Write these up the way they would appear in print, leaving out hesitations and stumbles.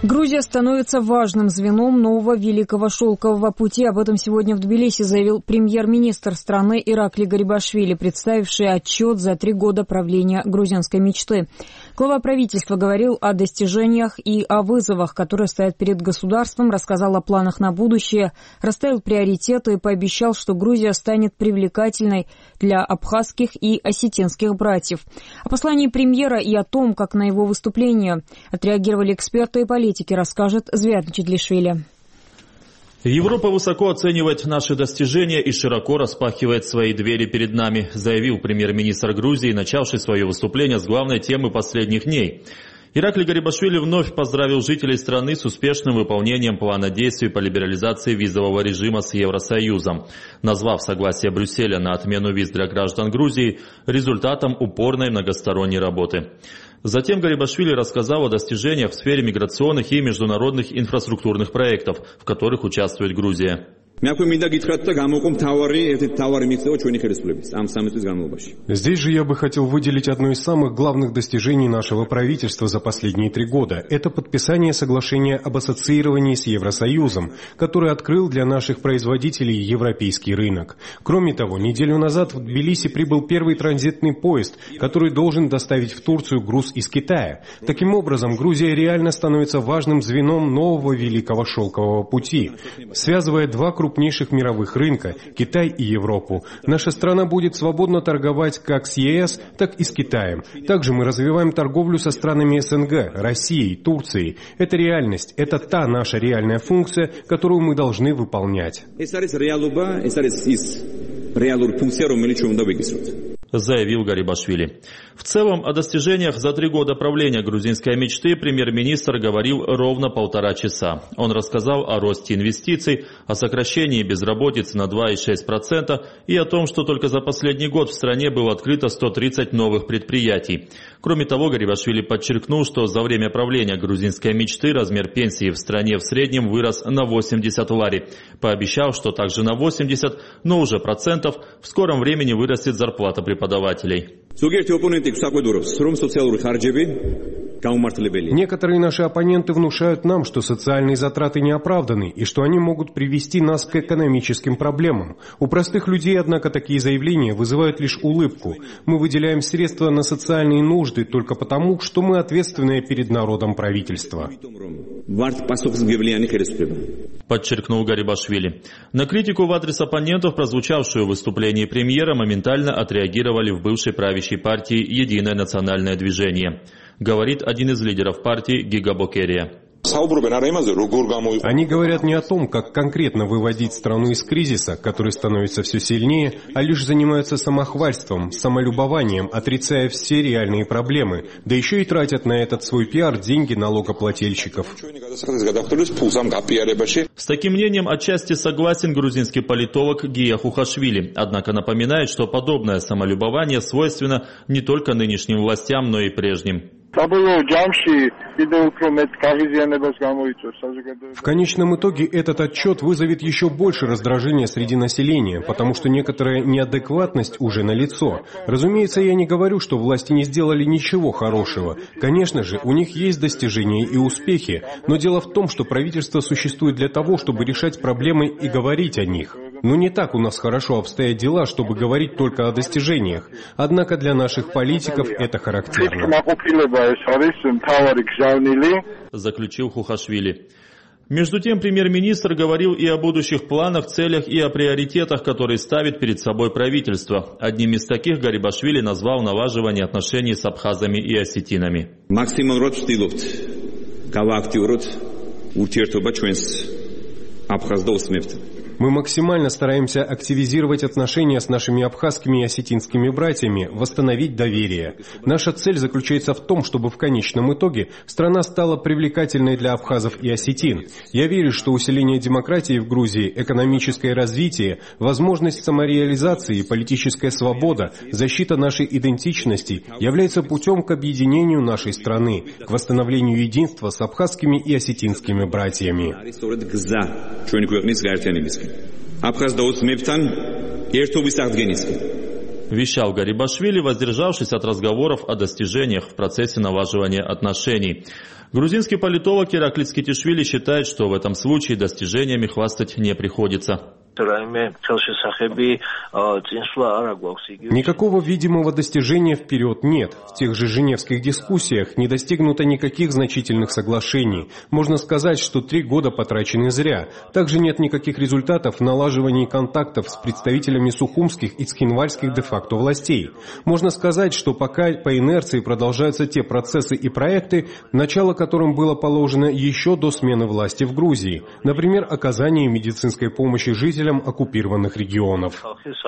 Грузия становится важным звеном нового Великого Шелкового пути. Об этом сегодня в Тбилиси заявил премьер-министр страны Иракли Гарибашвили, представивший отчет за 3 года правления грузинской мечты. Глава правительства говорил о достижениях и о вызовах, которые стоят перед государством, рассказал о планах на будущее, расставил приоритеты и пообещал, что Грузия станет привлекательной для абхазских и осетинских братьев. О послании премьера и о том, как на его выступление отреагировали эксперты и политики, расскажет Звиат Чедлишвили. Европа высоко оценивает наши достижения и широко распахивает свои двери перед нами, заявил премьер-министр Грузии, начавший свое выступление с главной темы последних дней. Иракли Гарибашвили вновь поздравил жителей страны с успешным выполнением плана действий по либерализации визового режима с Евросоюзом, назвав согласие Брюсселя на отмену виз для граждан Грузии результатом упорной многосторонней работы. Затем Гарибашвили рассказал о достижениях в сфере миграционных и международных инфраструктурных проектов, в которых участвует Грузия. Здесь же я бы хотел выделить одно из самых главных достижений нашего правительства за последние 3 года. Это подписание соглашения об ассоциировании с Евросоюзом, который открыл для наших производителей европейский рынок. Кроме того, неделю назад в Тбилиси прибыл первый транзитный поезд, который должен доставить в Турцию груз из Китая. Таким образом, Грузия реально становится важным звеном нового Великого Шелкового пути, связывая 2 крупнейших мировых рынка – Китай и Европу. Наша страна будет свободно торговать как с ЕС, так и с Китаем. Также мы развиваем торговлю со странами СНГ, Россией, Турцией. Это реальность, это та наша реальная функция, которую мы должны выполнять. Заявил Гарибашвили. В целом, о достижениях за 3 года правления грузинской мечты премьер-министр говорил ровно 1,5 часа. Он рассказал о росте инвестиций, о сокращении безработицы на 2,6% и о том, что только за последний год в стране было открыто 130 новых предприятий. Кроме того, Гарибашвили подчеркнул, что за время правления грузинской мечты размер пенсии в стране в среднем вырос на 80 лари. Пообещал, что также на 80, но уже процентов в скором времени вырастет зарплата преподавателей. Некоторые наши оппоненты внушают нам, что социальные затраты не оправданы и что они могут привести нас к экономическим проблемам. У простых людей, однако, такие заявления вызывают лишь улыбку. Мы выделяем средства на социальные нужды только потому, что мы ответственное перед народом правительство. Подчеркнул Гарибашвили. На критику в адрес оппонентов, прозвучавшую в выступлении премьера, моментально отреагировали в бывшей правящей партии «Единое национальное движение», говорит один из лидеров партии Гига Бокерия. Они говорят не о том, как конкретно выводить страну из кризиса, который становится все сильнее, а лишь занимаются самохвальством, самолюбованием, отрицая все реальные проблемы, да еще и тратят на этот свой пиар деньги налогоплательщиков. С таким мнением отчасти согласен грузинский политолог Гия Хухашвили, однако напоминает, что подобное самолюбование свойственно не только нынешним властям, но и прежним. В конечном итоге этот отчет вызовет еще больше раздражения среди населения, потому что некоторая неадекватность уже налицо. Разумеется, я не говорю, что власти не сделали ничего хорошего. Конечно же, у них есть достижения и успехи, но дело в том, что правительство существует для того, чтобы решать проблемы и говорить о них. Но не так у нас хорошо обстоят дела, чтобы говорить только о достижениях. Однако для наших политиков это характерно. Заключил Хухашвили. Между тем, премьер-министр говорил и о будущих планах, целях и о приоритетах, которые ставит перед собой правительство. Одним из таких Гарибашвили назвал налаживание отношений с абхазами и осетинами. Мы максимально стараемся активизировать отношения с нашими абхазскими и осетинскими братьями, восстановить доверие. Наша цель заключается в том, чтобы в конечном итоге страна стала привлекательной для абхазов и осетин. Я верю, что усиление демократии в Грузии, экономическое развитие, возможность самореализации и политическая свобода, защита нашей идентичности является путем к объединению нашей страны, к восстановлению единства с абхазскими и осетинскими братьями. вещал Гарибашвили, воздержавшись от разговоров о достижениях в процессе налаживания отношений. Грузинский политолог Иракли Скитишвили считает, что в этом случае достижениями хвастать не приходится. Никакого видимого достижения вперед нет. В тех же женевских дискуссиях не достигнуто никаких значительных соглашений. Можно сказать, что 3 года потрачены зря. Также нет никаких результатов в налаживании контактов с представителями сухумских и цхинвальских де-факто властей. Можно сказать, что пока по инерции продолжаются те процессы и проекты, начало которым было положено еще до смены власти в Грузии. Например, оказание медицинской помощи жителям оккупированных регионов.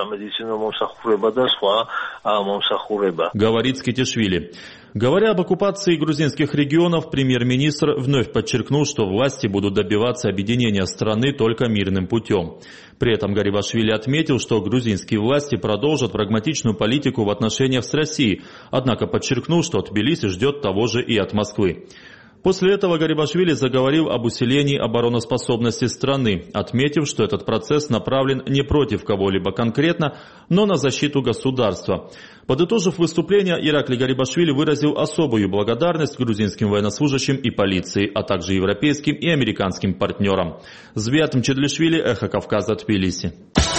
Говорит Скитишвили. Говоря об оккупации грузинских регионов, премьер-министр вновь подчеркнул, что власти будут добиваться объединения страны только мирным путем. При этом Гарибашвили отметил, что грузинские власти продолжат прагматичную политику в отношениях с Россией, однако подчеркнул, что Тбилиси ждет того же и от Москвы. После этого Гарибашвили заговорил об усилении обороноспособности страны, отметив, что этот процесс направлен не против кого-либо конкретно, но на защиту государства. Подытожив выступление, Иракли Гарибашвили выразил особую благодарность грузинским военнослужащим и полиции, а также европейским и американским партнерам. Звиат Мчедлишвили, Эхо Кавказа, Тбилиси.